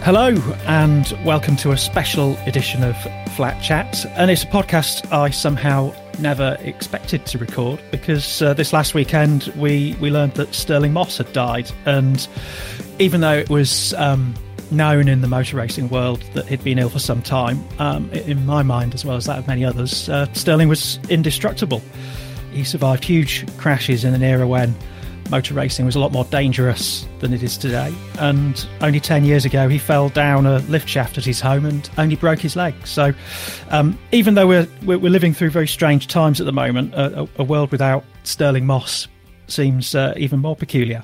Hello and welcome to a special edition of Flat Chat, and it's a podcast I somehow never expected to record because this last weekend we learned that Stirling Moss had died, and even though it was known in the motor racing world that he'd been ill for some time, in my mind as well as that of many others, Stirling was indestructible. He survived huge crashes in an era when motor racing was a lot more dangerous than it is today, and only 10 years ago he fell down a lift shaft at his home and only broke his leg. So even though we're living through very strange times at the moment, a world without Stirling Moss seems even more peculiar.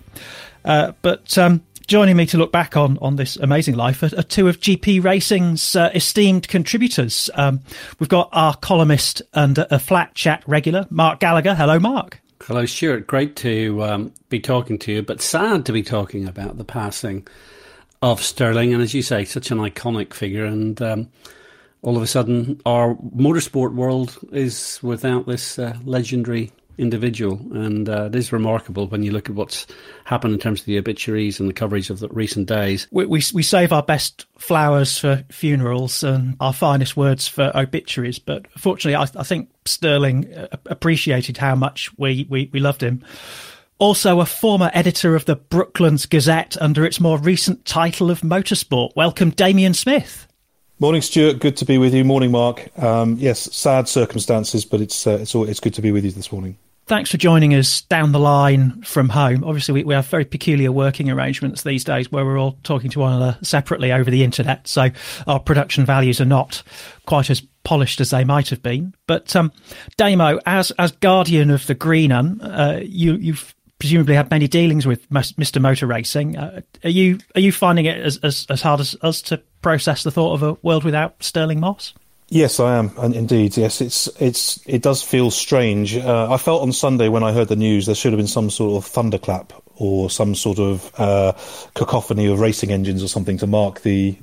But joining me to look back on this amazing life are two of GP Racing's esteemed contributors. We've got our columnist and a Flat Chat regular, Mark Gallagher. Hello, Mark. Hello, Stuart. Great to be talking to you, but sad to be talking about the passing of Stirling. And as you say, such an iconic figure. And all of a sudden, our motorsport world is without this legendary individual. And it is remarkable when you look at what's happened in terms of the obituaries and the coverage of the recent days. We save our best flowers for funerals and our finest words for obituaries. But fortunately, I think Stirling appreciated how much we loved him. Also a former editor of the Brooklands Gazette under its more recent title of Motorsport. Welcome, Damien Smith. Morning, Stuart. Good to be with you. Morning, Mark. Yes, sad circumstances, but it's good to be with you this morning. Thanks for joining us down the line from home. Obviously, we have very peculiar working arrangements these days where we're all talking to one another separately over the internet, so our production values are not quite as polished as they might have been. But Damo, as guardian of the Green Un, you've presumably had many dealings with Mr. Motor Racing. Are you finding it as hard as us to process the thought of a world without Stirling Moss? Yes, I am, and indeed. Yes, it does feel strange. I felt on Sunday when I heard the news there should have been some sort of thunderclap or some sort of cacophony of racing engines or something to mark the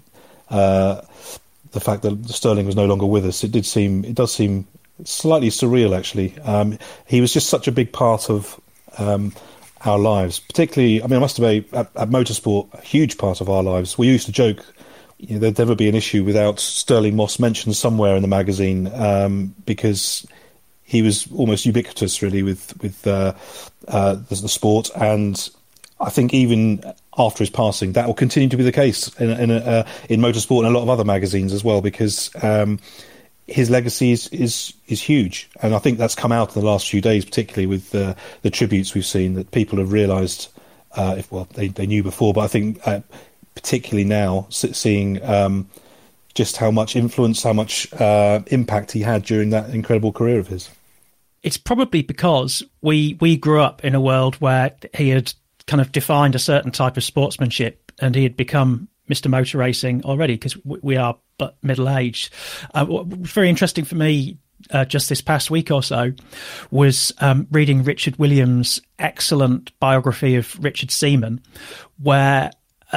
fact that Stirling was no longer with us. It does seem slightly surreal, actually. He was just such a big part of our lives, particularly. I mean, I must say, at Motorsport, a huge part of our lives. We used to joke, there'd never be an issue without Stirling Moss mentioned somewhere in the magazine, because he was almost ubiquitous, really, with the sport. And I think even after his passing, that will continue to be the case in Motorsport and a lot of other magazines as well, because his legacy is huge. And I think that's come out in the last few days, particularly with the tributes we've seen, that people have realised, they knew before, but I think particularly now, seeing just how much influence, how much impact he had during that incredible career of his. It's probably because we grew up in a world where he had kind of defined a certain type of sportsmanship and he had become Mr. Motor Racing already, because we are but middle-aged. Very interesting for me, just this past week or so, was reading Richard Williams' excellent biography of Richard Seaman, where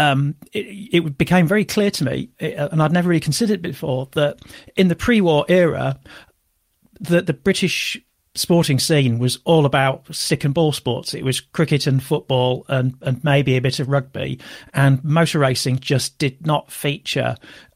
it became very clear to me, and I'd never really considered it before, that in the pre-war era, the British sporting scene was all about stick and ball sports. It was cricket and football and maybe a bit of rugby, and motor racing just did not feature.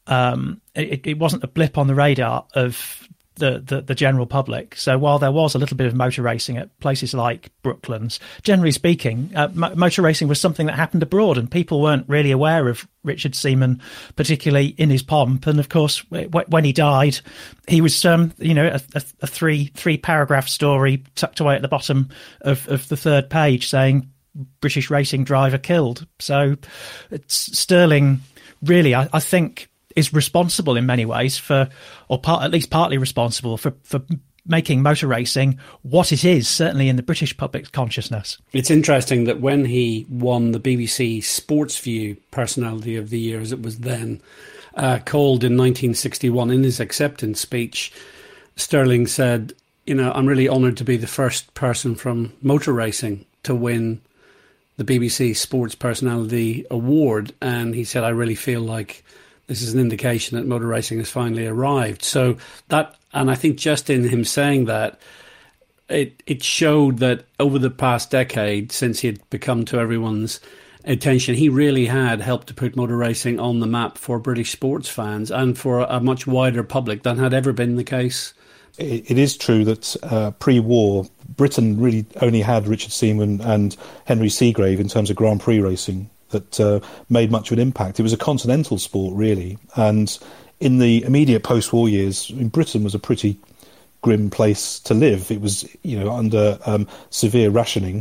It wasn't a blip on the radar of the general public. So while there was a little bit of motor racing at places like Brooklands, generally speaking, motor racing was something that happened abroad, and people weren't really aware of Richard Seaman, particularly in his pomp. And of course, when he died, he was a three paragraph story tucked away at the bottom of the third page saying British racing driver killed. So Stirling really, I think, is responsible in many ways at least partly responsible for making motor racing what it is, certainly in the British public consciousness. It's interesting that when he won the BBC Sportsview Personality of the Year, as it was then called in 1961, in his acceptance speech, Stirling said, I'm really honoured to be the first person from motor racing to win the BBC Sports Personality Award. And he said, I really feel like this is an indication that motor racing has finally arrived. So that, and I think just in him saying that, it showed that over the past decade, since he had become to everyone's attention. He really had helped to put motor racing on the map for British sports fans and for a much wider public than had ever been the case. It is true that pre-war, Britain really only had Richard Seaman and Henry Seagrave in terms of Grand Prix racing that made much of an impact. It was a continental sport, really. And in the immediate post-war years, Britain was a pretty grim place to live. It was, under severe rationing.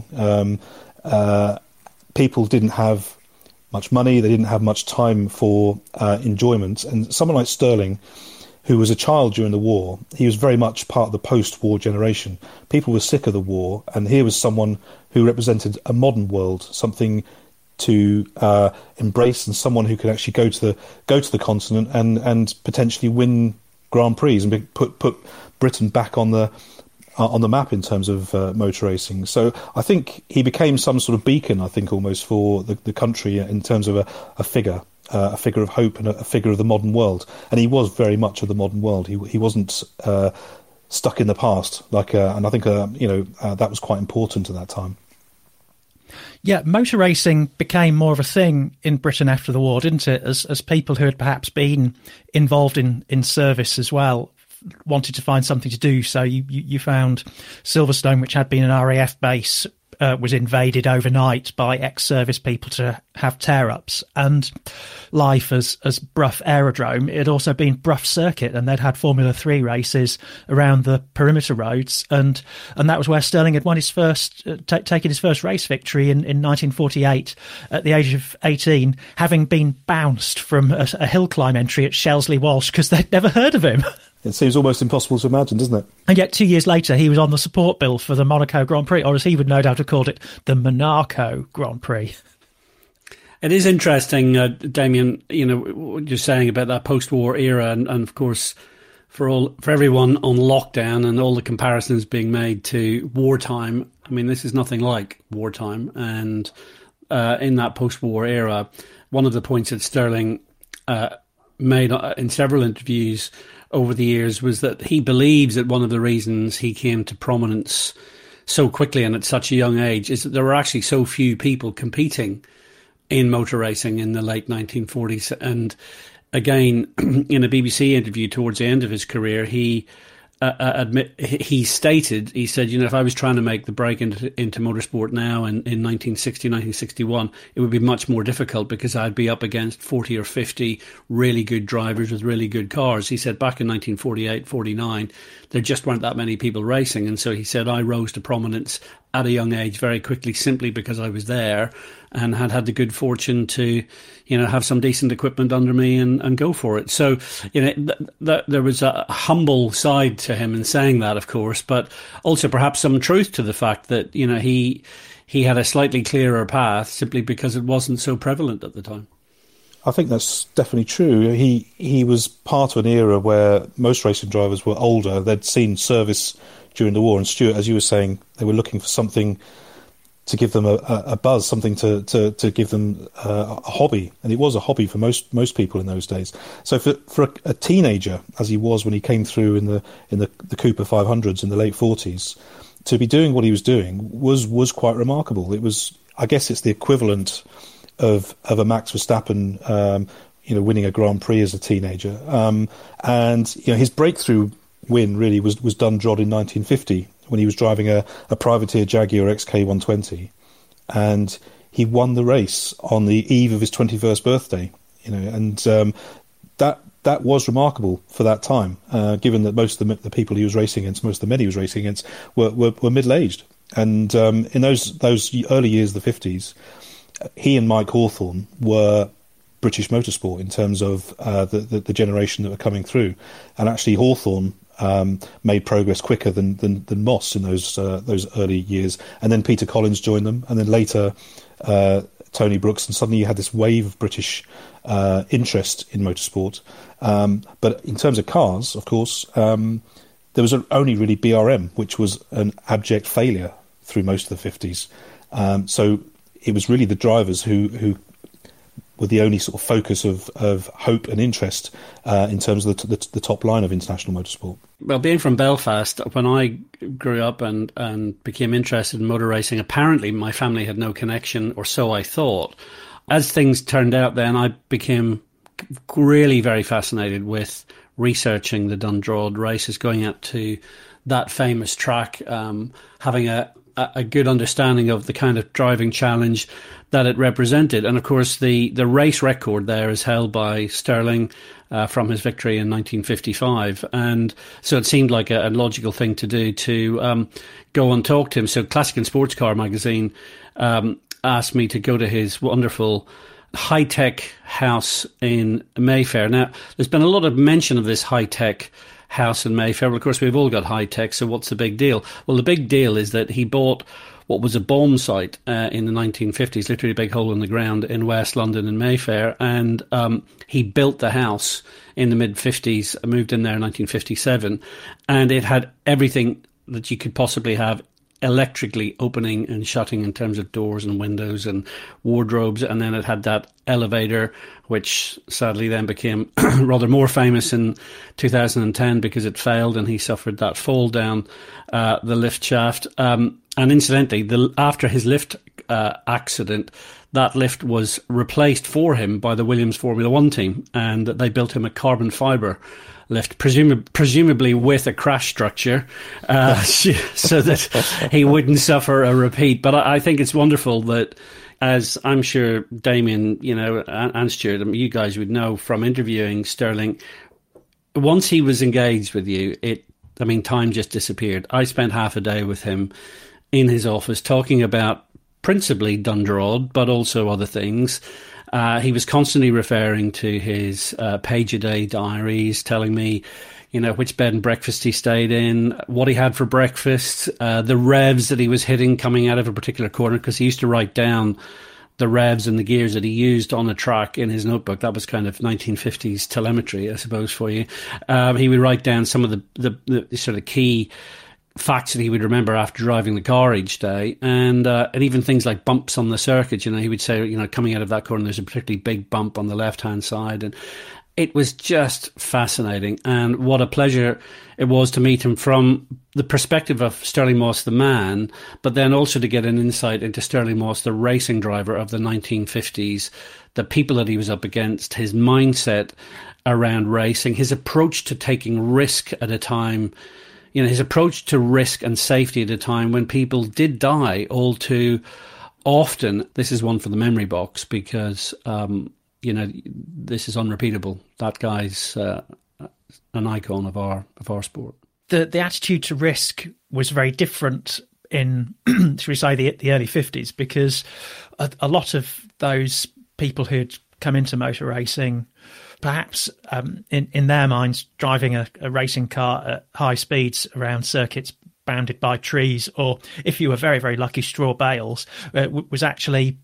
People didn't have much money. They didn't have much time for enjoyment. And someone like Stirling, who was a child during the war, he was very much part of the post-war generation. People were sick of the war, and here was someone who represented a modern world, something to embrace, and someone who could actually go to the continent and potentially win Grand Prix and put Britain back on the map in terms of motor racing. So I think he became some sort of beacon, I think, almost for the country in terms of a figure of hope and a figure of the modern world. And he was very much of the modern world. He wasn't stuck in the past, and I think that was quite important at that time. Yeah, motor racing became more of a thing in Britain after the war, didn't it? As people who had perhaps been involved in service as well wanted to find something to do. So you found Silverstone, which had been an RAF base, was invaded overnight by ex-service people to have tear-ups. And life as Brough Aerodrome, it had also been Brough Circuit, and they'd had Formula 3 races around the perimeter roads. And that was where Stirling had won his first, taken his first race victory in 1948 at the age of 18, having been bounced from a hill climb entry at Shelsley Walsh because they'd never heard of him. It seems almost impossible to imagine, doesn't it? And yet 2 years later, he was on the support bill for the Monaco Grand Prix, or as he would no doubt have called it, the Monaco Grand Prix. It is interesting, Damien, what you're saying about that post-war era, and of course, for everyone on lockdown and all the comparisons being made to wartime. I mean, this is nothing like wartime. And in that post-war era, one of the points that Stirling made in several interviews over the years was that he believes that one of the reasons he came to prominence so quickly and at such a young age is that there were actually so few people competing in motor racing in the late 1940s. And again, in a BBC interview towards the end of his career, he said, if I was trying to make the break into motorsport now in 1960, 1961, it would be much more difficult because I'd be up against 40 or 50 really good drivers with really good cars. He said back in 1948, 49, there just weren't that many people racing. And so he said, I rose to prominence at a young age very quickly simply because I was there and had the good fortune to, have some decent equipment under me and go for it. So, there was a humble side to him in saying that, of course, but also perhaps some truth to the fact that, he had a slightly clearer path simply because it wasn't so prevalent at the time. I think that's definitely true. He was part of an era where most racing drivers were older. They'd seen service during the war, and Stuart, as you were saying, they were looking for something to give them a buzz, something to give them a hobby, and it was a hobby for most people in those days. So for a teenager, as he was when he came through in the Cooper 500s in the late 40s, to be doing what he was doing was quite remarkable. It was, I guess, it's the equivalent of a Max Verstappen, winning a Grand Prix as a teenager, and his breakthrough win really was Dundrod in 1950 when he was driving a privateer Jaguar XK120, and he won the race on the eve of his 21st birthday. And that was remarkable for that time, given that most of the people he was racing against, most of the men he was racing against, were middle-aged. And in those early years of the 50s, he and Mike Hawthorn were British motorsport in terms of the generation that were coming through. And actually Hawthorn made progress quicker than Moss in those early years. And then Peter Collins joined them, and then later Tony Brooks, and suddenly you had this wave of British interest in motorsport. But in terms of cars, of course, there was only really BRM, which was an abject failure through most of the 50s. So it was really the drivers who were the only sort of focus of hope and interest in terms of the top line of international motorsport. Well, being from Belfast, when I grew up and became interested in motor racing, apparently my family had no connection, or so I thought. As things turned out then, I became really very fascinated with researching the Dundroad races, going out to that famous track, having a good understanding of the kind of driving challenge that it represented. And of course, the race record there is held by Stirling from his victory in 1955. And so it seemed like a logical thing to do to go and talk to him. So Classic and Sports Car magazine asked me to go to his wonderful high-tech house in Mayfair. Now, there's been a lot of mention of this high-tech house in Mayfair. Well, of course, we've all got high-tech, so what's the big deal? Well, the big deal is that he bought what was a bomb site in the 1950s, literally a big hole in the ground in West London in Mayfair, and he built the house in the mid-50s, moved in there in 1957, and it had everything that you could possibly have electrically opening and shutting in terms of doors and windows and wardrobes, and then it had that elevator, which sadly then became rather more famous in 2010 because it failed and he suffered that fall down the lift shaft. And incidentally, after his lift accident, that lift was replaced for him by the Williams Formula One team, and they built him a carbon fibre lift, presumably with a crash structure, so that he wouldn't suffer a repeat. But I think it's wonderful that, as I'm sure Damien, and Stuart, you guys would know from interviewing Stirling, once he was engaged with you, time just disappeared. I spent half a day with him in his office talking about principally Dundroad, but also other things. He was constantly referring to his page-a-day diaries, telling me, which bed and breakfast he stayed in, what he had for breakfast, the revs that he was hitting coming out of a particular corner, because he used to write down the revs and the gears that he used on a track in his notebook. That was kind of 1950s telemetry, I suppose, for you. He would write down some of the sort of key facts that he would remember after driving the car each day, and even things like bumps on the circuit. He would say, coming out of that corner, there's a particularly big bump on the left-hand side, and it was just fascinating. And what a pleasure it was to meet him from the perspective of Stirling Moss, the man, but then also to get an insight into Stirling Moss, the racing driver of the 1950s, the people that he was up against, his mindset around racing, his approach to taking risk at a time, his approach to risk and safety at a time when people did die all too often. This is one for the memory box because, this is unrepeatable. That guy's an icon of our sport. The attitude to risk was very different in, should we say, the early 50s, because a lot of those people who'd come into motor racing, perhaps in their minds, driving a racing car at high speeds around circuits bounded by trees, or if you were very, very lucky, straw bales, was actually,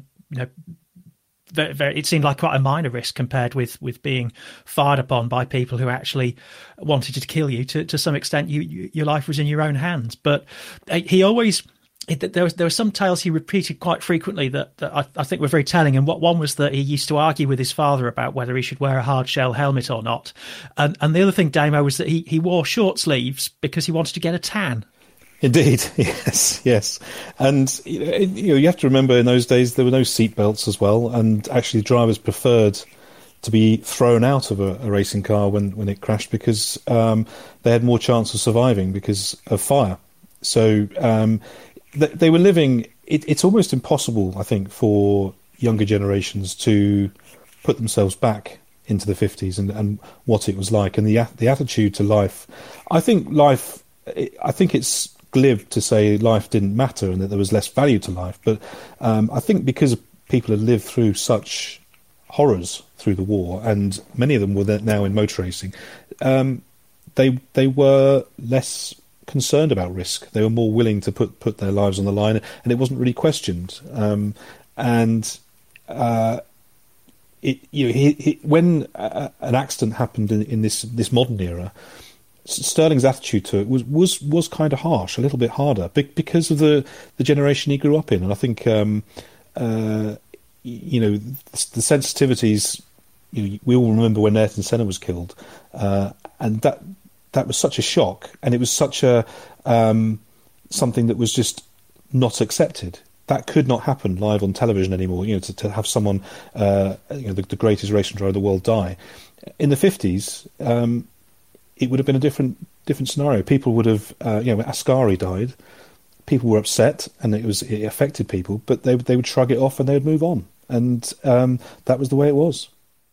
it seemed like quite a minor risk compared with being fired upon by people who actually wanted to kill you. To some extent, your life was in your own hands. But he always... There were some tales he repeated quite frequently that I think were very telling, and one was that he used to argue with his father about whether he should wear a hard shell helmet or not, and the other thing, Damo, was that he wore short sleeves because he wanted to get a tan. Indeed, yes, and you have to remember in those days there were no seat belts as well, and actually drivers preferred to be thrown out of a racing car when it crashed because they had more chance of surviving because of fire. So they were living. It's almost impossible, I think, for younger generations to put themselves back into the 50s and what it was like, and the attitude to life. I think it's glib to say life didn't matter and that there was less value to life, but I think because people had lived through such horrors through the war, and many of them were now in motor racing, they were less concerned about risk. They were more willing to put their lives on the line, and it wasn't really questioned. When an accident happened in this modern era, Stirling's attitude to it was kind of harsh, a little bit harder, because of the generation he grew up in. And I think the sensitivities. We all remember when Ayrton Senna was killed, and that was such a shock, and it was such a something that was just not accepted. That could not happen live on television anymore. To have someone, the greatest racing driver of the world die. In the 50s, it would have been a different scenario. People would have, when Ascari died, people were upset, and it affected people, but they would shrug it off and they would move on, and that was the way it was.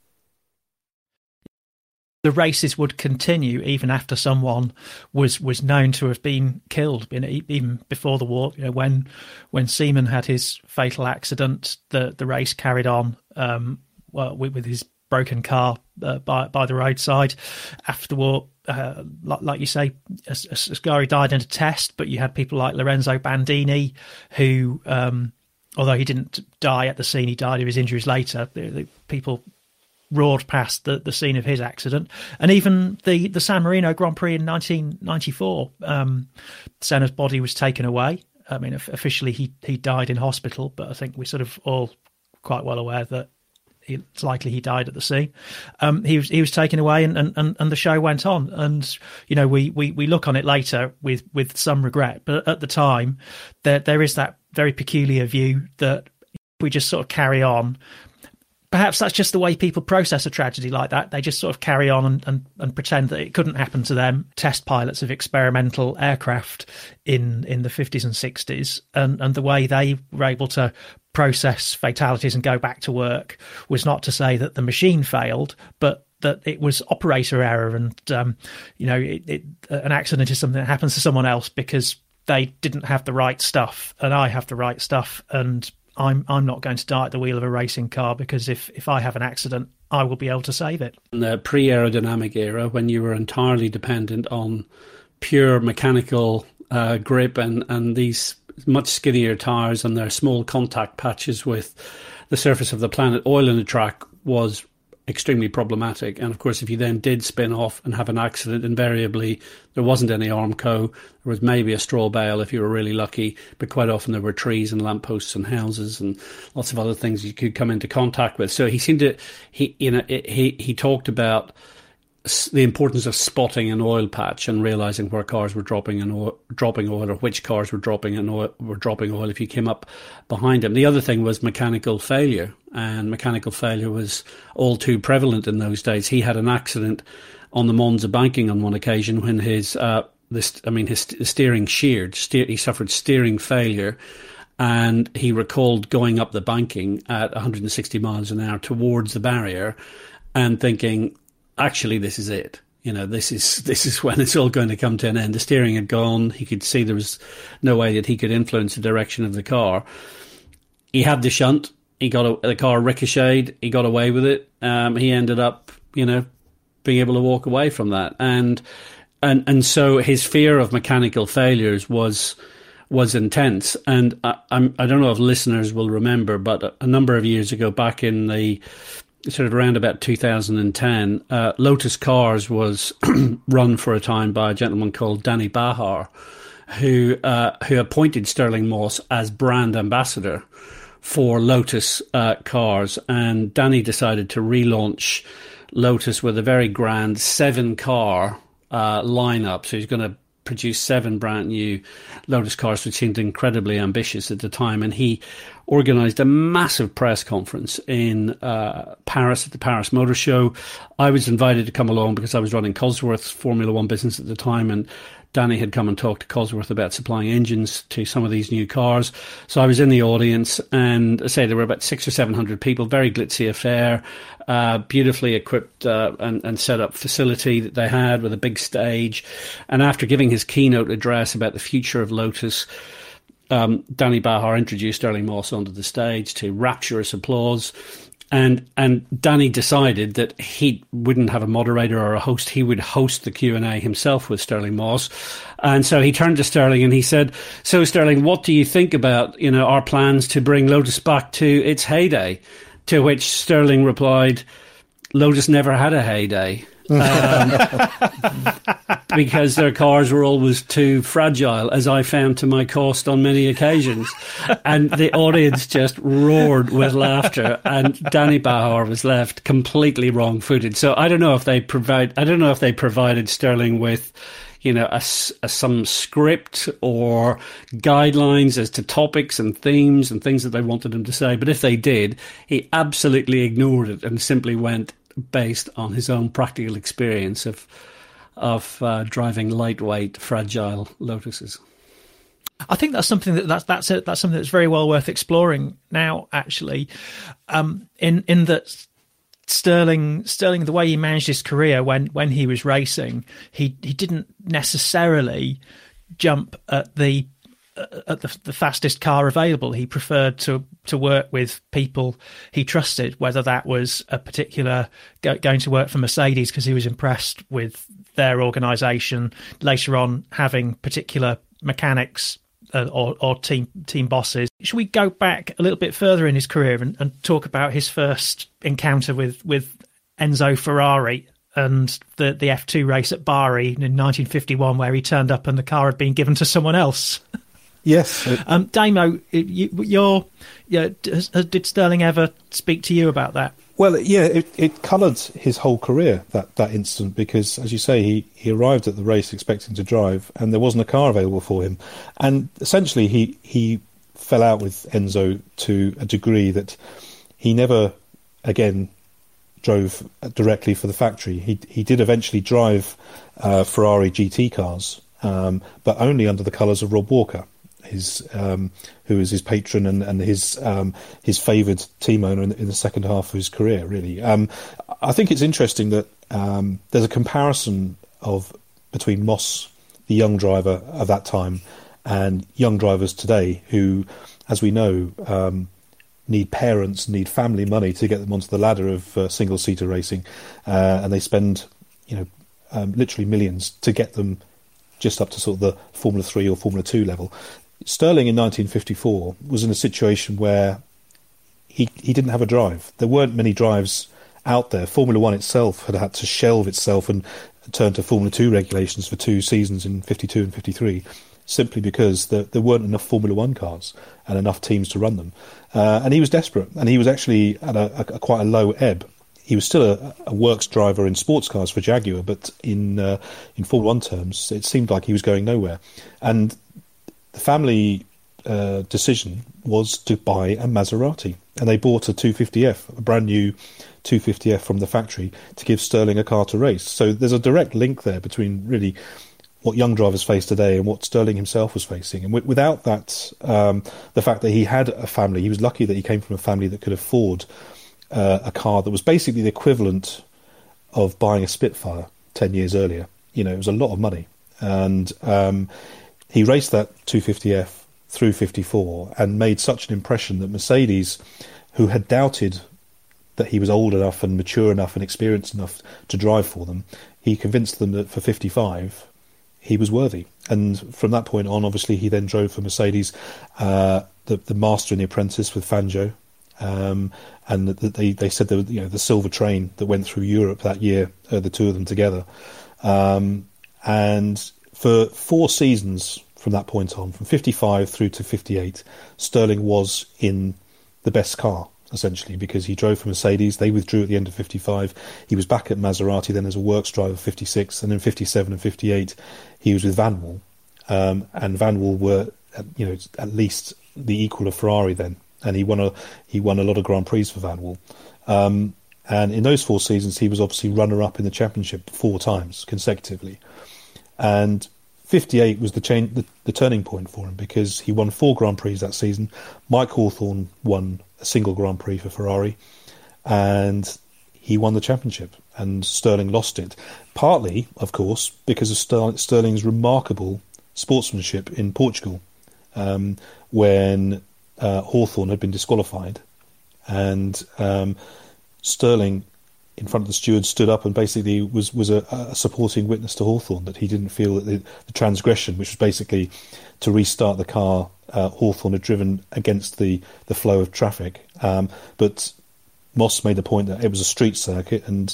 The races would continue even after someone was known to have been killed. Even before the war, when Seaman had his fatal accident, the race carried on with his broken car by the roadside. After the war, like you say, Ascari died in a test, but you had people like Lorenzo Bandini, who, although he didn't die at the scene, he died of his injuries later. The people roared past the scene of his accident. And even the San Marino Grand Prix in 1994, Senna's body was taken away. I mean, officially he died in hospital, but I think we're sort of all quite well aware that it's likely he died at the scene. He was taken away, and the show went on. And we look on it later with some regret, but at the time there is that very peculiar view that we just sort of carry on. Perhaps that's just the way people process a tragedy like that. They just sort of carry on and pretend that it couldn't happen to them. Test pilots of experimental aircraft in the 50s and 60s, and the way they were able to process fatalities and go back to work was not to say that the machine failed, but that it was operator error. And, an accident is something that happens to someone else because they didn't have the right stuff, and I have the right stuff, and I'm not going to die at the wheel of a racing car because if I have an accident, I will be able to save it. In the pre-aerodynamic era, when you were entirely dependent on pure mechanical grip and these much skinnier tyres and their small contact patches with the surface of the planet, oil in the track was extremely problematic. And of course, if you then did spin off and have an accident, invariably there wasn't any Armco. There was maybe a straw bale if you were really lucky, but quite often there were trees and lampposts and houses and lots of other things you could come into contact with. So he talked about the importance of spotting an oil patch and realizing where cars were dropping oil, or which cars were dropping oil if you came up behind them. The other thing was mechanical failure, and mechanical failure was all too prevalent in those days. He had an accident on the Monza banking on one occasion when his steering sheared. He suffered steering failure, and he recalled going up the banking at 160 miles an hour towards the barrier and thinking, actually, this is it. This is when it's all going to come to an end. The steering had gone. He could see there was no way that he could influence the direction of the car. He had the shunt. The car ricocheted. He got away with it. He ended up, being able to walk away from that. And so his fear of mechanical failures was intense. And I don't know if listeners will remember, but a number of years ago, back in the sort of around about 2010, Lotus Cars was run for a time by a gentleman called Danny Bahar, who appointed Stirling Moss as brand ambassador for Lotus cars. And Danny decided to relaunch Lotus with a very grand 7-car lineup. So he's going to produce 7 brand new Lotus cars, which seemed incredibly ambitious at the time. And he organised a massive press conference in Paris at the Paris Motor Show. I was invited to come along because I was running Cosworth's Formula One business at the time, and Danny had come and talked to Cosworth about supplying engines to some of these new cars. So I was in the audience, and I say there were about 600 or 700 people, very glitzy affair, beautifully equipped and set up facility that they had with a big stage. And after giving his keynote address about the future of Lotus, Danny Bahar introduced Stirling Moss onto the stage to rapturous applause. And Danny decided that he wouldn't have a moderator or a host. He would host the Q&A himself with Stirling Moss. And so he turned to Stirling and he said, "So Stirling, what do you think about, our plans to bring Lotus back to its heyday?" To which Stirling replied, "Lotus never had a heyday. because their cars were always too fragile, as I found to my cost on many occasions. And the audience just roared with laughter, and Danny Bahar was left completely wrong-footed. So I don't know if they provided Sterling with, you know, some script or guidelines as to topics and themes and things that they wanted him to say. But if they did, he absolutely ignored it and simply went based on his own practical experience of driving lightweight, fragile Lotuses. I think that's something that's something that's very well worth exploring now. Actually, in that Sterling, the way he managed his career when he was racing, he didn't necessarily jump at the fastest car available. He preferred to work with people he trusted, whether that was a particular going to work for Mercedes because he was impressed with their organisation, later on having particular mechanics or team bosses. Should we go back a little bit further in his career and talk about his first encounter with Enzo Ferrari and the F2 race at Bari in 1951, where he turned up and the car had been given to someone else? Yes. Damo, did Sterling ever speak to you about that? Well, yeah, it coloured his whole career, that incident, because, as you say, he arrived at the race expecting to drive and there wasn't a car available for him. And essentially he fell out with Enzo to a degree that he never, again, drove directly for the factory. He did eventually drive Ferrari GT cars, but only under the colours of Rob Walker, who is his patron and his favoured team owner in the second half of his career, really. I think it's interesting that there's a comparison between Moss, the young driver of that time, and young drivers today who, as we know, need parents, need family money to get them onto the ladder of single-seater racing, and they spend, literally millions to get them just up to sort of the Formula 3 or Formula 2 level. Sterling in 1954 was in a situation where he didn't have a drive. There weren't many drives out there. Formula 1 itself had to shelve itself and turn to Formula 2 regulations for 2 seasons in 52 and 53, simply because there weren't enough Formula 1 cars and enough teams to run them. And he was desperate, and he was actually at quite a low ebb. He was still a works driver in sports cars for Jaguar, but in Formula 1 terms, it seemed like he was going nowhere. And the family decision was to buy a Maserati, and they bought a 250F, a brand new 250F from the factory, to give Sterling a car to race. So there's a direct link there between really what young drivers face today and what Sterling himself was facing. And without that, the fact that he had a family, he was lucky that he came from a family that could afford a car that was basically the equivalent of buying a Spitfire 10 years earlier. It was a lot of money. And he raced that 250F through 54 and made such an impression that Mercedes, who had doubted that he was old enough and mature enough and experienced enough to drive for them, he convinced them that for 55 he was worthy. And from that point on, obviously, he then drove for Mercedes, the Master and the Apprentice with Fangio. And they said the silver train that went through Europe that year, the two of them together. And for 4 seasons from that point on, from 55 through to 58, Sterling was in the best car, essentially, because he drove for Mercedes. They withdrew at the end of 55. He was back at Maserati then as a works driver 56, and then 57 and 58 he was with Vanwall. And Vanwall were at least the equal of Ferrari then, and he won a lot of Grand Prix for Vanwall. And in those 4 seasons he was obviously runner-up in the championship 4 times consecutively. And 58 was the turning point for him, because he won 4 Grand Prix that season. Mike Hawthorn won a single Grand Prix for Ferrari, and he won the championship, and Sterling lost it. Partly, of course, because of Sterling's remarkable sportsmanship in Portugal, when Hawthorn had been disqualified, and Sterling, in front of the stewards, stood up and basically was a supporting witness to Hawthorn, that he didn't feel that the transgression, which was basically to restart the car, Hawthorn had driven against the flow of traffic. But Moss made the point that it was a street circuit, and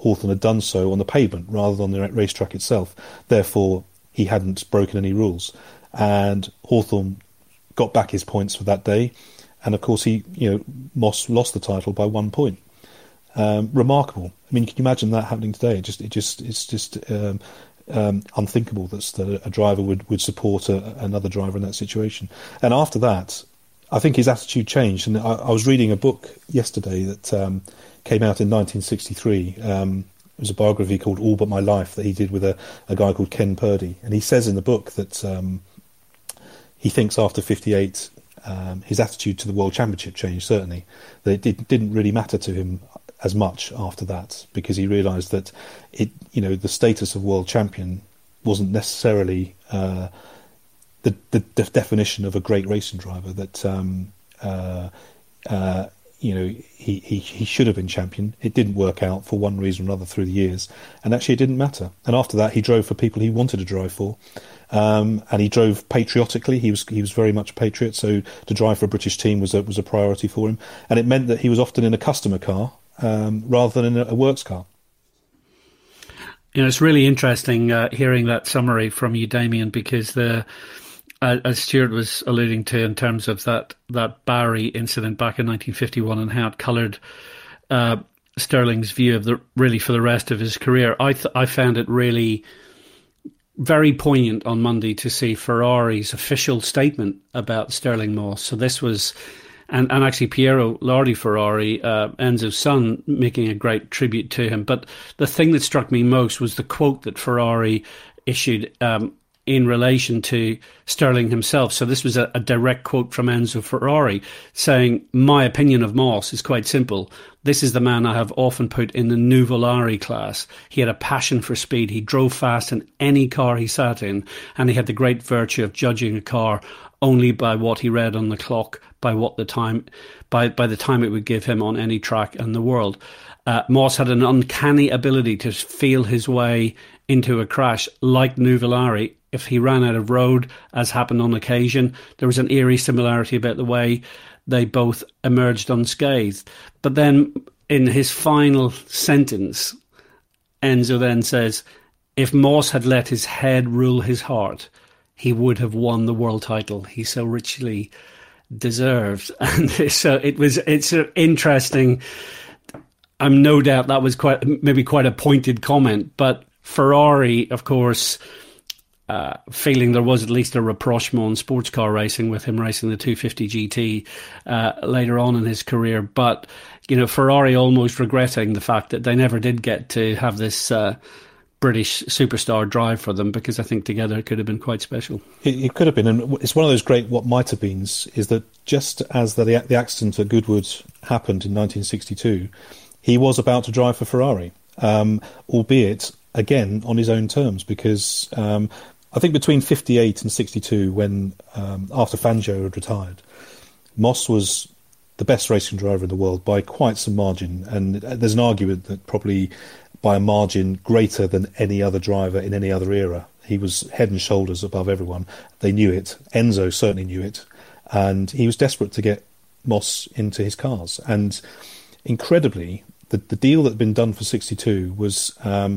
Hawthorn had done so on the pavement rather than on the racetrack itself. Therefore, he hadn't broken any rules. And Hawthorn got back his points for that day. And of course, Moss lost the title by 1 point. Remarkable. I mean, can you imagine that happening today? It's just unthinkable that a driver would support another driver in that situation. And after that, I think his attitude changed. And I was reading a book yesterday that came out in 1963. It was a biography called All But My Life that he did with a guy called Ken Purdy. And he says in the book that he thinks after 58, his attitude to the World Championship changed, certainly. That it didn't really matter to him as much after that, because he realised that the status of world champion wasn't necessarily the definition of a great racing driver. That he should have been champion. It didn't work out for one reason or another through the years, and actually it didn't matter. And after that, he drove for people he wanted to drive for, and he drove patriotically. He was very much a patriot, so to drive for a British team was a priority for him, and it meant that he was often in a customer car rather than in a works car. It's really interesting hearing that summary from you, Damien, because as Stuart was alluding to in terms of that Barry incident back in 1951 and how it coloured Sterling's view of for the rest of his career, I found it really very poignant on Monday to see Ferrari's official statement about Stirling Moss. So this was, and actually Piero Lardi Ferrari, Enzo's son, making a great tribute to him. But the thing that struck me most was the quote that Ferrari issued in relation to Stirling himself. So this was a direct quote from Enzo Ferrari saying, "My opinion of Moss is quite simple. This is the man I have often put in the Nuvolari class. He had a passion for speed. He drove fast in any car he sat in, and he had the great virtue of judging a car only by what he read on the clock, by the time it would give him on any track in the world." Moss had an uncanny ability to feel his way into a crash like Nuvolari. If he ran out of road, as happened on occasion, there was an eerie similarity about the way they both emerged unscathed. But then in his final sentence, Enzo then says, "If Moss had let his head rule his heart, he would have won the world title he so richly deserved." And so it's interesting. I'm no doubt that was quite a pointed comment, but Ferrari, of course, feeling there was at least a rapprochement in sports car racing with him racing the 250 GT later on in his career. But, Ferrari almost regretting the fact that they never did get to have this British superstar drive for them, because I think together it could have been quite special. It could have been, and it's one of those great what might have beens, is that just as the accident at Goodwood happened in 1962, he was about to drive for Ferrari, albeit, again, on his own terms, because I think between 58 and 62, when after Fangio had retired, Moss was the best racing driver in the world by quite some margin, and there's an argument that probably by a margin greater than any other driver in any other era. He was head and shoulders above everyone. They knew it. Enzo certainly knew it, and he was desperate to get Moss into his cars. And incredibly, the deal that had been done for 62 was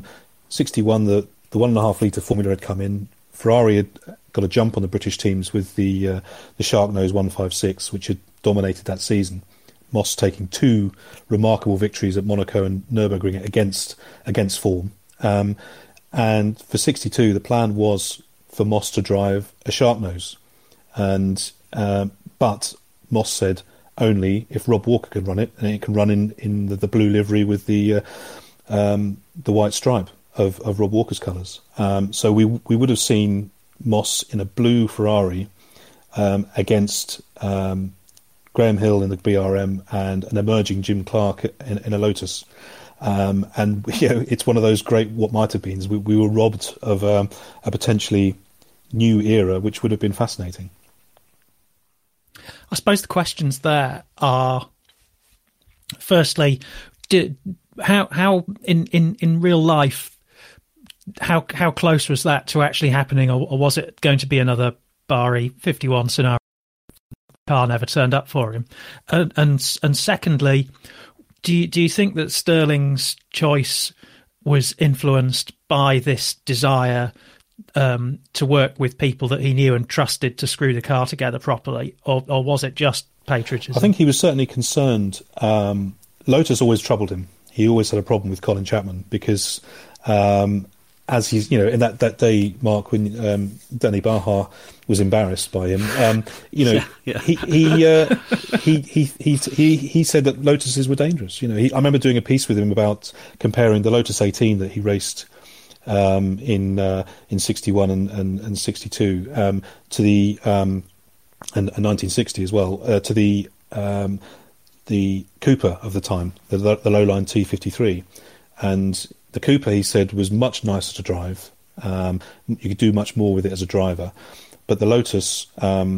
61, the 1.5 litre formula had come in. Ferrari had got a jump on the British teams with the Sharknose 156, which had dominated that season. Moss taking 2 remarkable victories at Monaco and Nürburgring against form. And for 62, the plan was for Moss to drive a Sharknose. But Moss said only if Rob Walker can run it, and it can run in the blue livery with the white stripe of Rob Walker's colours. So we would have seen Moss in a blue Ferrari against Graham Hill in the BRM and an emerging Jim Clark in a Lotus. And it's one of those great what might have beens. We were robbed of a potentially new era, which would have been fascinating. I suppose the questions there are, firstly, how in real life, how close was that to actually happening, or was it going to be another Bari 51 scenario? Car never turned up for him, and secondly, do you think that Stirling's choice was influenced by this desire to work with people that he knew and trusted to screw the car together properly, or was it just patriotism? I think he was certainly concerned. Lotus always troubled him. He always had a problem with Colin Chapman because, as he's, in that day, Mark, when Danny Baha was embarrassed by him, he said that Lotuses were dangerous. I remember doing a piece with him about comparing the Lotus 18 that he raced in 61 and 62 to the and 1960 as well to the Cooper of the time, the Lowline T53, and the Cooper, he said, was much nicer to drive. You could do much more with it as a driver, but the Lotus,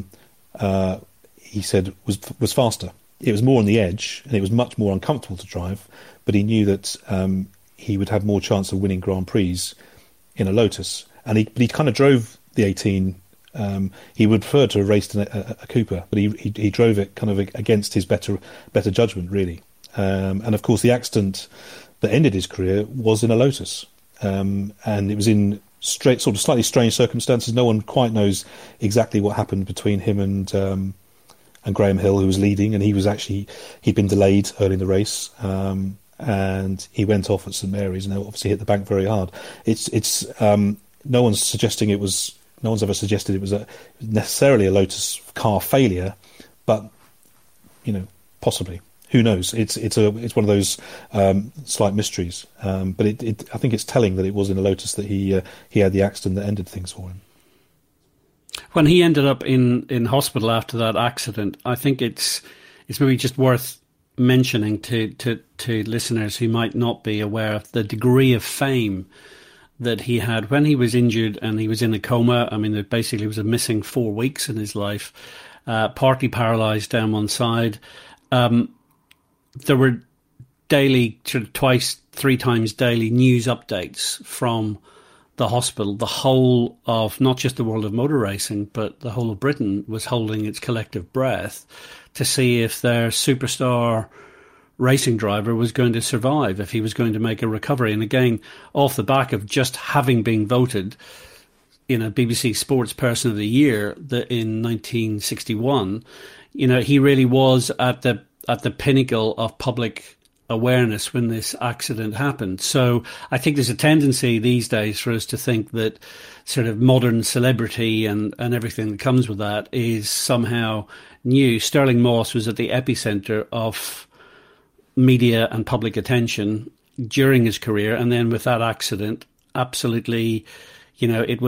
he said, was faster. It was more on the edge, and it was much more uncomfortable to drive. But he knew that he would have more chance of winning Grand Prix in a Lotus, and he kind of drove the 18. He would prefer to have raced a Cooper, but he drove it kind of against his better judgment, really. And of course, the accident that ended his career was in a Lotus, and it was in slightly strange circumstances. No one quite knows exactly what happened between him and Graham Hill, who was leading, and he'd been delayed early in the race, and he went off at St Mary's and obviously hit the bank very hard. No one's ever suggested it was necessarily a Lotus car failure, but possibly. Who knows? It's one of those slight mysteries. But I think it's telling that it was in a Lotus that he had the accident that ended things for him. When he ended up in hospital after that accident, I think it's maybe just worth mentioning to listeners who might not be aware of the degree of fame that he had when he was injured and he was in a coma. I mean, there basically was a missing 4 weeks in his life, partly paralysed down one side. There were daily, twice, 3 times daily news updates from the hospital. The whole of, not just the world of motor racing, but the whole of Britain was holding its collective breath to see if their superstar racing driver was going to survive, if he was going to make a recovery. And again, off the back of just having been voted BBC Sports Person of the Year in 1961, he really was at the pinnacle of public awareness when this accident happened. So I think there's a tendency these days for us to think that sort of modern celebrity and everything that comes with that is somehow new. Stirling Moss was at the epicenter of media and public attention during his career, and then with that accident, absolutely, it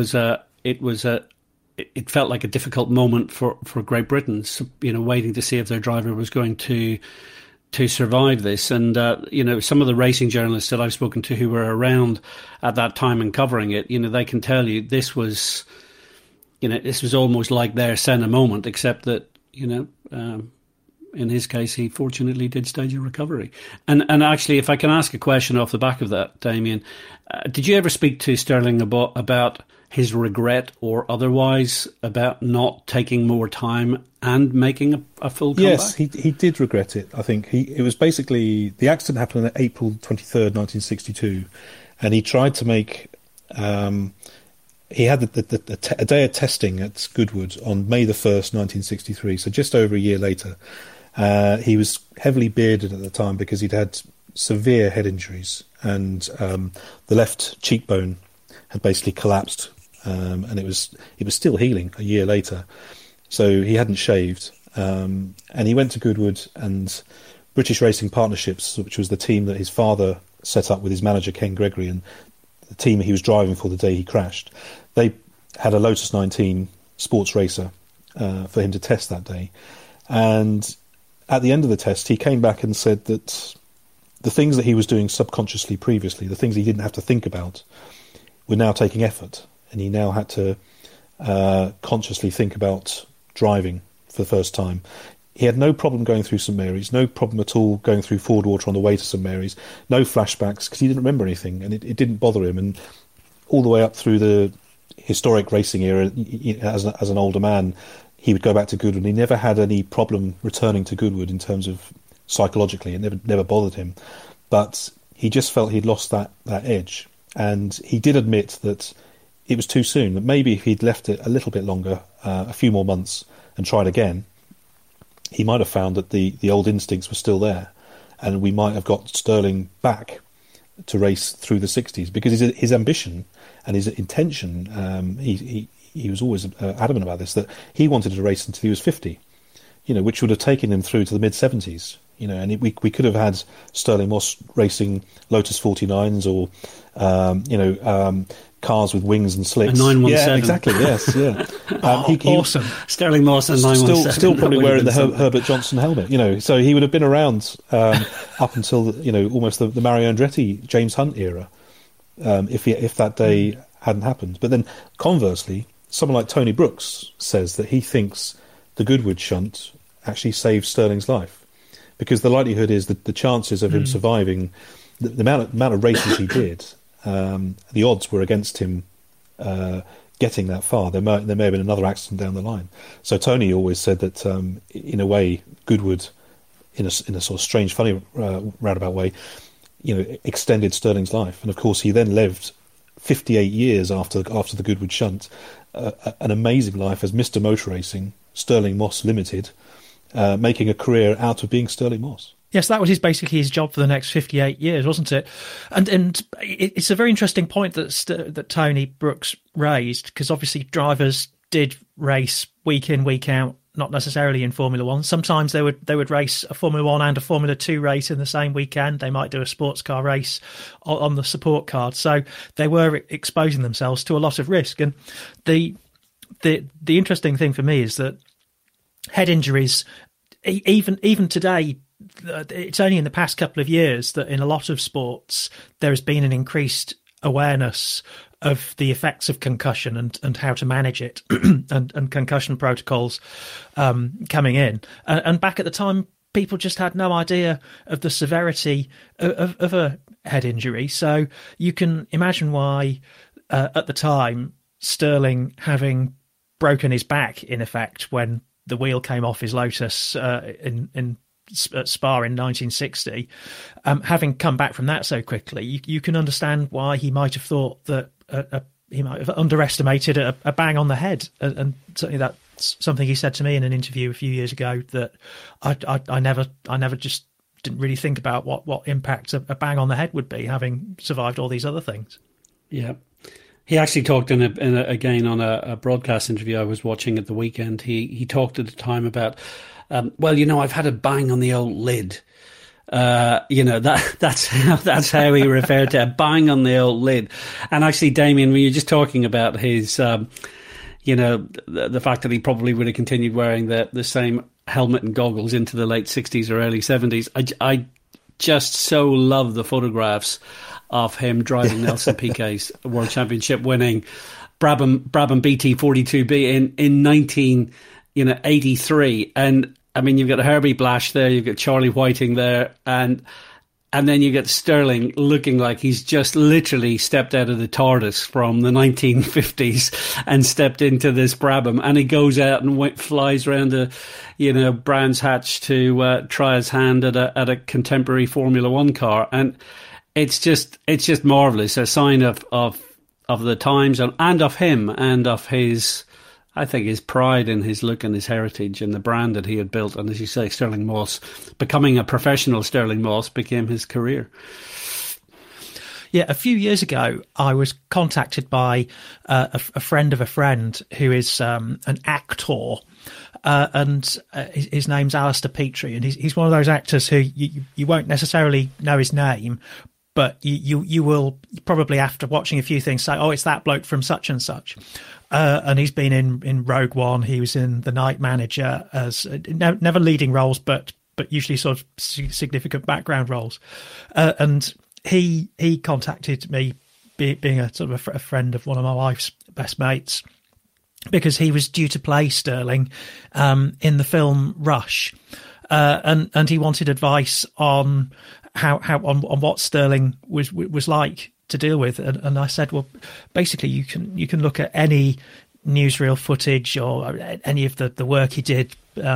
felt like a difficult moment for Great Britain, waiting to see if their driver was going to survive this. And, some of the racing journalists that I've spoken to who were around at that time and covering it, they can tell you this was almost like their Senna moment, except that, in his case, he fortunately did stage a recovery. And actually, if I can ask a question off the back of that, Damien, did you ever speak to Stirling about his regret or otherwise about not taking more time and making a full comeback? Yes, he did regret it, I think. It was basically, the accident happened on April 23rd, 1962, and he tried to make... he had a day of testing at Goodwood on May the 1st, 1963, so just over a year later. He was heavily bearded at the time because he'd had severe head injuries, and the left cheekbone had basically collapsed, and it was still healing a year later. So he hadn't shaved, and he went to Goodwood, and British Racing Partnerships, which was the team that his father set up with his manager Ken Gregory, and the team he was driving for the day he crashed, they had a Lotus 19 sports racer for him to test that day. And at the end of the test, he came back and said that the things that he was doing subconsciously previously, the things he didn't have to think about, were now taking effort, and he now had to consciously think about driving for the first time. He had no problem going through St Mary's, no problem at all going through Fordwater on the way to St Mary's, no flashbacks, because he didn't remember anything, and it didn't bother him. And all the way up through the historic racing era, as an older man, he would go back to Goodwood. He never had any problem returning to Goodwood in terms of psychologically. It never bothered him. But he just felt he'd lost that edge. And he did admit that it was too soon, that maybe if he'd left it a little bit longer, a few more months, and tried again, he might have found that the old instincts were still there, and we might have got Sterling back to race through the 60s, because his ambition and his intention, he was always adamant about this, that he wanted to race until he was 50, which would have taken him through to the mid-70s. And we could have had Sterling Moss racing Lotus 49s or, cars with wings and slicks. A 917. Yeah, exactly, yes, yeah. Awesome. Sterling Moss and 917. Still probably wearing the Herbert Johnson helmet, so he would have been around up until, almost the Mario Andretti, James Hunt era, if that day hadn't happened. But then, conversely, someone like Tony Brooks says that he thinks the Goodwood shunt actually saved Sterling's life. Because the likelihood is that the chances of him surviving, the amount of races he did, the odds were against him getting that far. There may have been another accident down the line. So Tony always said that, in a way, Goodwood, in a sort of strange, funny, roundabout way, extended Sterling's life. And of course, he then lived 58 years after the Goodwood shunt, an amazing life as Mr. Motor Racing, Sterling Moss Limited. Making a career out of being Sterling Moss. Yes, that was basically his job for the next 58 years, wasn't it? And it's a very interesting point that Tony Brooks raised, because obviously drivers did race week in, week out, not necessarily in Formula One. Sometimes they would race a Formula One and a Formula Two race in the same weekend. They might do a sports car race on the support card. So they were exposing themselves to a lot of risk. And the interesting thing for me is that head injuries, even today, it's only in the past couple of years that in a lot of sports there has been an increased awareness of the effects of concussion and how to manage it and concussion protocols coming in. And back at the time, people just had no idea of the severity of a head injury. So you can imagine why at the time, Sterling, having broken his back, in effect, when the wheel came off his Lotus at Spa in 1960, having come back from that so quickly, you can understand why he might have thought that he might have underestimated a bang on the head. And certainly that's something he said to me in an interview a few years ago, that I never just didn't really think about what impact a bang on the head would be, having survived all these other things. Yeah. He actually talked again on a broadcast interview I was watching at the weekend. He talked at the time about, I've had a bang on the old lid. That's how he referred to a bang on the old lid. And actually, Damien, when you're just talking about his, the fact that he probably would have continued wearing the same helmet and goggles into the late 60s or early 70s, I just so love the photographs of him driving Nelson Piquet's World Championship winning Brabham BT 42B in 1983. And I mean, you've got Herbie Blash there, you've got Charlie Whiting there, and then you get Sterling looking like he's just literally stepped out of the TARDIS from the 1950s and stepped into this Brabham, and he goes out and flies around the, Brands Hatch to try his hand at a contemporary Formula One car. And it's just marvelous, a sign of the times and of him and of his, I think, his pride in his look and his heritage and the brand that he had built. And as you say, Sterling Moss, becoming a professional Sterling Moss became his career. Yeah, a few years ago, I was contacted by a friend of a friend who is an actor, and his name's Alistair Petrie, and he's one of those actors who you won't necessarily know his name, but you will probably, after watching a few things, say, oh, it's that bloke from such and such. And he's been in Rogue One. He was in The Night Manager as never leading roles, but usually sort of significant background roles. And he contacted me, being a sort of a friend of one of my wife's best mates, because he was due to play Sterling in the film Rush, and he wanted advice on on what Sterling was like to deal with. And I said, well, basically you can look at any newsreel footage or any of the work he did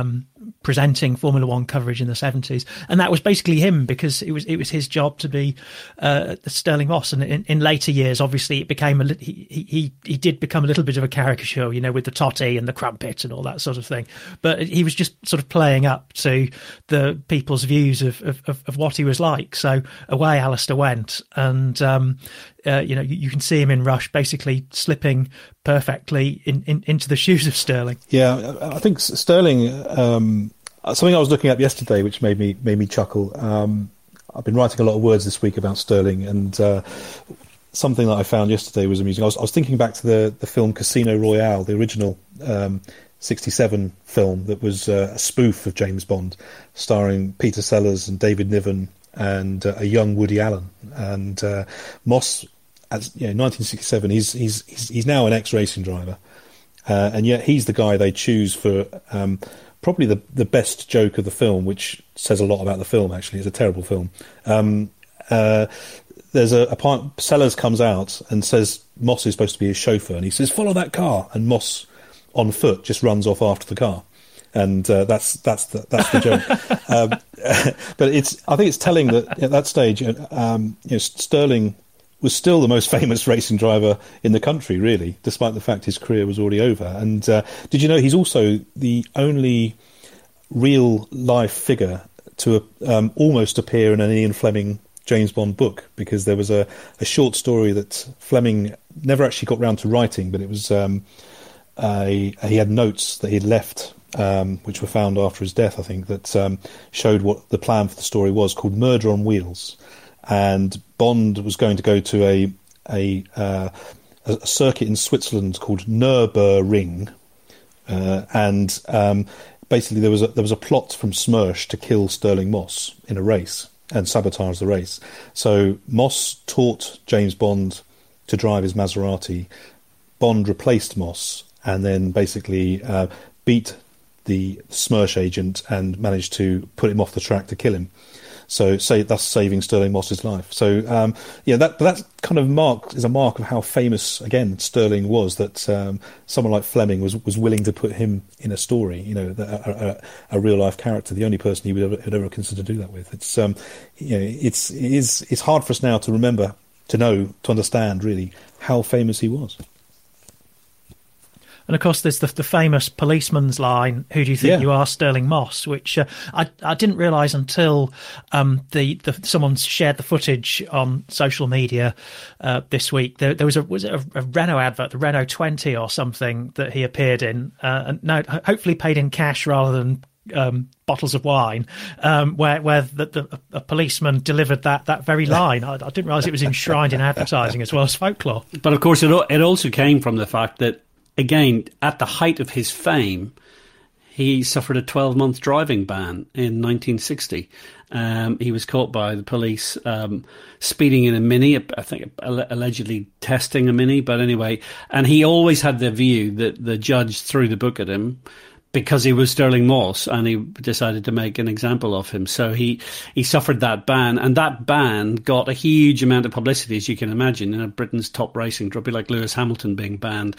presenting Formula One coverage in the 70s, and that was basically him, because it was his job to be Stirling Moss. And in later years, obviously, it became he did become a little bit of a caricature, with the totty and the crumpet and all that sort of thing. But he was just sort of playing up to the people's views of what he was like. So away Alistair went, and you can see him in Rush basically slipping perfectly into the shoes of Stirling. Yeah, I think Stirling. Something I was looking at yesterday, which made me chuckle. I've been writing a lot of words this week about Stirling, and something that I found yesterday was amusing. I was thinking back to the film Casino Royale, the original 1967 film that was a spoof of James Bond, starring Peter Sellers and David Niven and a young Woody Allen. And Moss, as 1967, he's now an ex-racing driver, and yet he's the guy they choose for probably the best joke of the film, which says a lot about the film. Actually, it's a terrible film. There's a part, Sellers comes out and says Moss is supposed to be his chauffeur, and he says, "Follow that car," and Moss on foot just runs off after the car, and that's the joke. But I think it's telling that at that stage, Stirling was still the most famous racing driver in the country, really, despite the fact his career was already over. And did you know he's also the only real life figure to almost appear in an Ian Fleming James Bond book, because there was a short story that Fleming never actually got round to writing, but it was he had notes that he'd left, which were found after his death, I think, that showed what the plan for the story was, called Murder on Wheels. And Bond was going to go to a circuit in Switzerland called Nürburgring, and basically there was a plot from Smersh to kill Stirling Moss in a race and sabotage the race. So Moss taught James Bond to drive his Maserati. Bond replaced Moss and then basically beat the Smersh agent and managed to put him off the track to kill him. So thus saving Stirling Moss's life. So that kind of is a mark of how famous again Stirling was. That someone like Fleming was willing to put him in a story. A real life character, the only person he would ever consider to do that with. It's hard for us now to remember, to understand really how famous he was. And of course, there's the famous policeman's line, "Who do you think you are, Stirling Moss?" Which I didn't realise until someone shared the footage on social media this week. There was a Renault advert, the Renault 20 or something, that he appeared in, and hopefully paid in cash rather than bottles of wine, where a policeman delivered that very line. I didn't realise it was enshrined in advertising as well as folklore. But of course, it also came from the fact that, again, at the height of his fame, he suffered a 12-month driving ban in 1960. He was caught by the police speeding in a Mini, I think allegedly testing a Mini, but anyway. And he always had the view that the judge threw the book at him because he was Stirling Moss, and he decided to make an example of him. So he suffered that ban, and that ban got a huge amount of publicity, as you can imagine, Britain's top racing driver, like Lewis Hamilton being banned.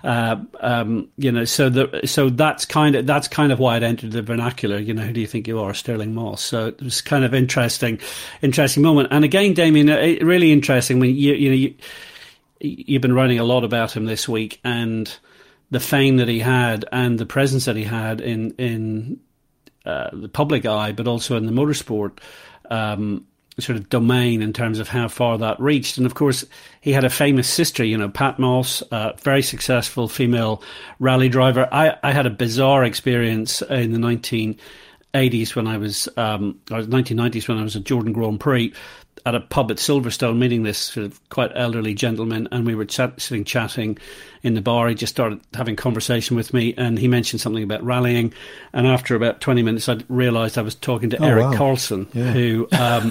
So that's kind of why it entered the vernacular. Who do you think you are, Stirling Moss? So it was kind of interesting moment. And again, Damien, really interesting. When you've been writing a lot about him this week, and the fame that he had and the presence that he had in the public eye, but also in the motorsport sort of domain in terms of how far that reached. And of course, he had a famous sister, Pat Moss, very successful female rally driver. I had a bizarre experience in the 1980s when I was, or 1990s when I was at Jordan Grand Prix, at a pub at Silverstone, meeting this sort of quite elderly gentleman, and we were sitting chatting in the bar. He just started having conversation with me, and he mentioned something about rallying. And after about 20 minutes, I realised I was talking to Eric Carlson, who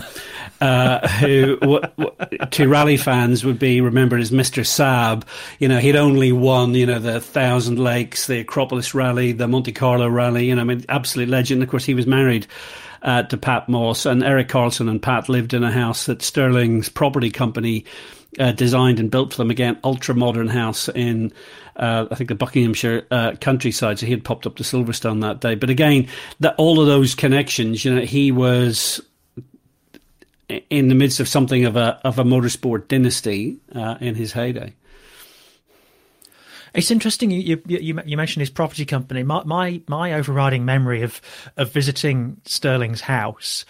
to rally fans would be remembered as Mr. Saab. He'd only won, the Thousand Lakes, the Acropolis Rally, the Monte Carlo Rally. Absolute legend. Of course, he was married to Pat Moss, and Eric Carlson and Pat lived in a house that Stirling's property company designed and built for them, again, ultra-modern house in, I think, the Buckinghamshire countryside. So he had popped up to Silverstone that day. But again, all of those connections, he was in the midst of something of a motorsport dynasty in his heyday. It's interesting you mentioned his property company. My overriding memory of visiting Sterling's house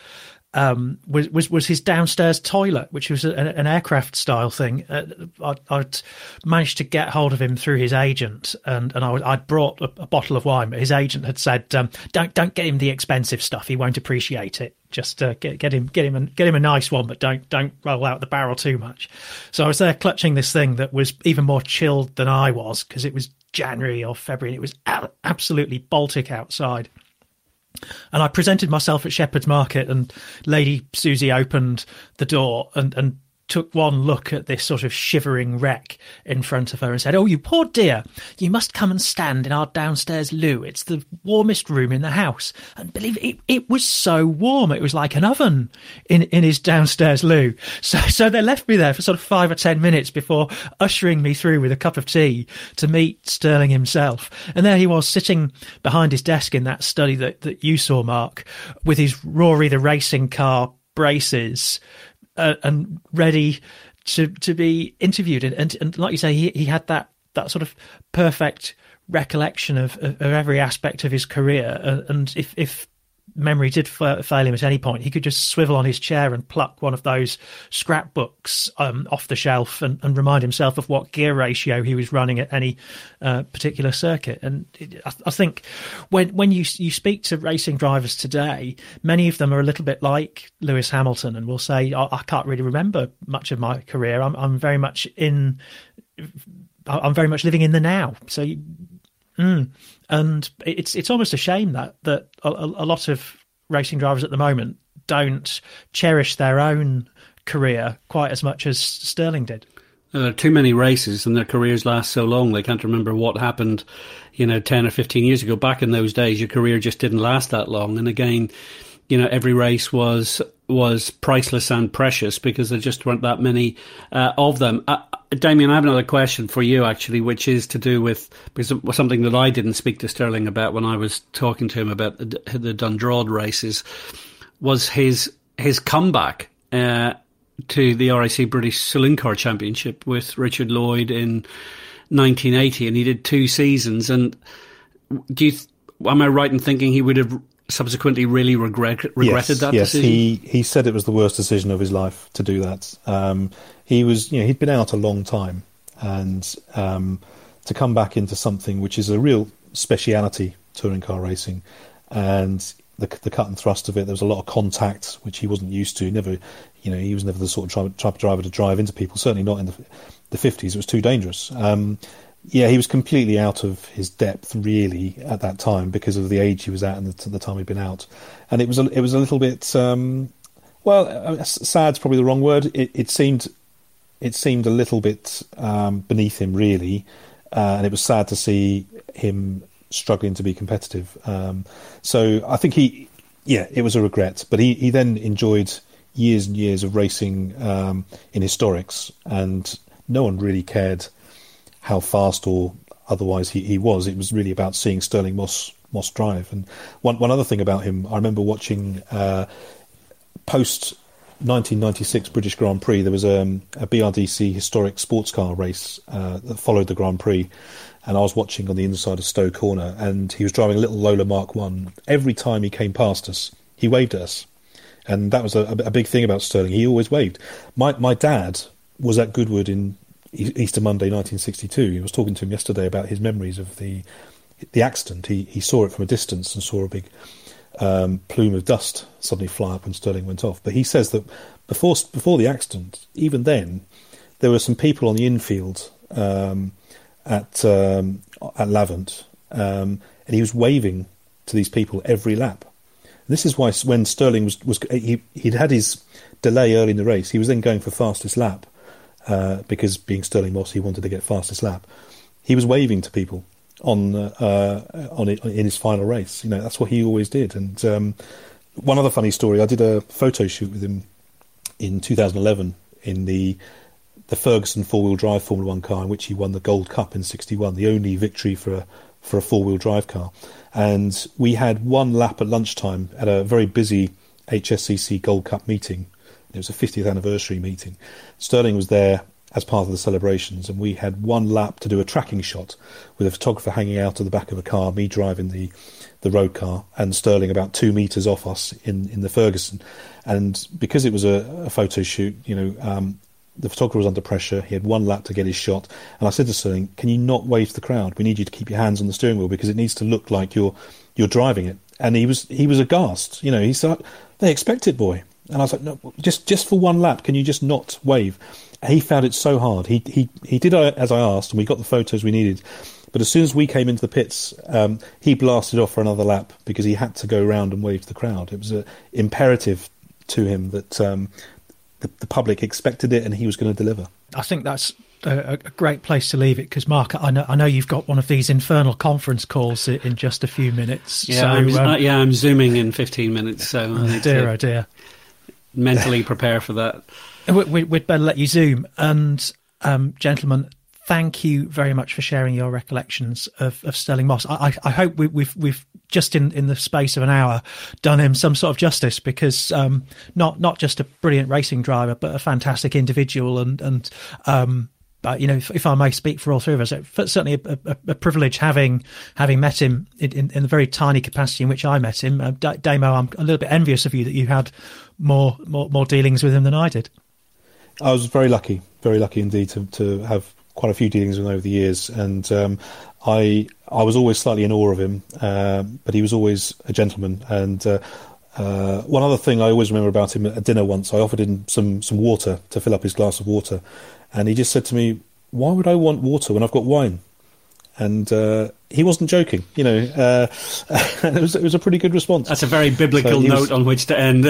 was his downstairs toilet, which was an aircraft style thing. I'd managed to get hold of him through his agent, and I'd brought a bottle of wine, but his agent had said, "Don't get him the expensive stuff. He won't appreciate it. Just get him a nice one, but don't roll out the barrel too much." So I was there clutching this thing that was even more chilled than I was, because it was January or February, and it was absolutely Baltic outside. And I presented myself at Shepherd's Market, and Lady Susie opened the door and took one look at this sort of shivering wreck in front of her and said, "Oh, you poor dear, you must come and stand in our downstairs loo. It's the warmest room in the house." And believe it was so warm. It was like an oven in his downstairs loo. So they left me there for sort of 5 or 10 minutes before ushering me through with a cup of tea to meet Sterling himself. And there he was, sitting behind his desk in that study that you saw, Mark, with his Rory the racing car braces, and ready to be interviewed. And like you say, he had that sort of perfect recollection of every aspect of his career. And if memory did fail him at any point, he could just swivel on his chair and pluck one of those scrapbooks off the shelf and remind himself of what gear ratio he was running at any particular circuit. And I think when you speak to racing drivers today, many of them are a little bit like Lewis Hamilton and will say, I can't really remember much of my career. I'm very much living in the now. So and it's almost a shame that a lot of racing drivers at the moment don't cherish their own career quite as much as Sterling did. There are too many races and their careers last so long they can't remember what happened 10 or 15 years ago. Back in those days, your career just didn't last that long. And again, every race was priceless and precious because there just weren't that many of them. Damien, I have another question for you, actually, which is to do with something that I didn't speak to Sterling about when I was talking to him about the Dundrod races, was his comeback to the RAC British Saloon Car Championship with Richard Lloyd in 1980, and he did 2 seasons. And am I right in thinking he would have subsequently really regretted that decision? Yes, he said it was the worst decision of his life to do that. He was, he'd been out a long time, and to come back into something which is a real speciality, touring car racing, and the cut and thrust of it. There was a lot of contact, which he wasn't used to. He was never the sort of type of driver to drive into people. Certainly not in the 50s. It was too dangerous. He was completely out of his depth, really, at that time because of the age he was at and the time he'd been out. And it was a little bit, sad's probably the wrong word. It seemed a little bit beneath him, really, and it was sad to see him struggling to be competitive. So I think it was a regret. But he then enjoyed years and years of racing in historics, and no one really cared how fast or otherwise he was. It was really about seeing Stirling Moss drive. And one other thing about him, I remember watching post 1996 British Grand Prix. There was a BRDC historic sports car race that followed the Grand Prix, and I was watching on the inside of Stowe Corner, and he was driving a little Lola Mark 1. Every time he came past us, he waved at us, and that was a big thing about Stirling. He always waved. My dad was at Goodwood in Easter Monday 1962. He was talking to him yesterday about his memories of the accident. He saw it from a distance and saw a big plume of dust suddenly fly up when Stirling went off. But he says that before the accident, even then, there were some people on the infield at Lavant, and he was waving to these people every lap. And this is why when Stirling he'd had his delay early in the race, he was then going for fastest lap. Because being Stirling Moss, he wanted to get fastest lap. He was waving to people on it in his final race. That's what he always did. And one other funny story: I did a photo shoot with him in 2011 in the the Ferguson four-wheel drive Formula One car in which he won the Gold Cup in '61, the only victory for a four-wheel drive car. And we had one lap at lunchtime at a very busy HSCC Gold Cup meeting. It was a 50th anniversary meeting. Sterling was there as part of the celebrations, and we had one lap to do a tracking shot with a photographer hanging out of the back of a car, me driving the road car, and Sterling about 2 metres off us in the Ferguson. And because it was a photo shoot, the photographer was under pressure. He had one lap to get his shot, and I said to Sterling, "Can you not wave to the crowd? We need you to keep your hands on the steering wheel because it needs to look like you're driving it." And he was aghast. He said, "They expect it, boy." And I was like, "No, just for one lap, can you just not wave?" He found it so hard. He did as I asked, and we got the photos we needed. But as soon as we came into the pits, he blasted off for another lap because he had to go around and wave to the crowd. It was imperative to him that the public expected it, and he was going to deliver. I think that's a great place to leave it, because Mark, I know you've got one of these infernal conference calls in just a few minutes. Yeah, I'm zooming in 15 minutes, so I need oh dear, mentally prepare for that. We'd better let you zoom. And gentlemen, thank you very much for sharing your recollections of Stirling Moss. I hope we've just in the space of an hour done him some sort of justice, because not just a brilliant racing driver, but a fantastic individual. And if I may speak for all three of us, it's certainly a privilege having met him in the very tiny capacity in which I met him. Damo, I'm a little bit envious of you that you had more dealings with him than I did. I was very lucky indeed to have quite a few dealings with him over the years, and I was always slightly in awe of him, but he was always a gentleman. And one other thing I always remember about him, at dinner once, I offered him some water to fill up his glass of water, and he just said to me, "Why would I want water when I've got wine?" And he wasn't joking, and it was a pretty good response. That's a very biblical note on which to end.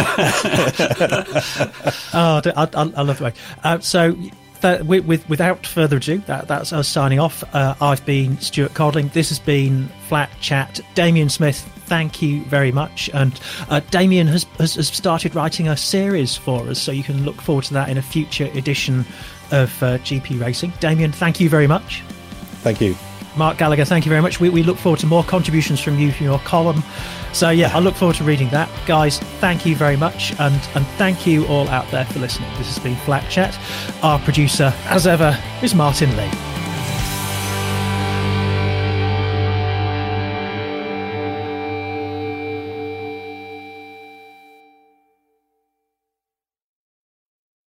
I love the way. Without further ado, that's us signing off. I've been Stuart Codling. This has been Flat Chat. Damien Smith, thank you very much. And Damien has started writing a series for us, so you can look forward to that in a future edition of GP Racing. Damien, thank you very much. Thank you. Mark Gallagher, thank you very much. We look forward to more contributions from you from your column. So yeah, I look forward to reading that. Guys, thank you very much, and thank you all out there for listening. This has been Flat Chat. Our producer, as ever, is Martin Lee.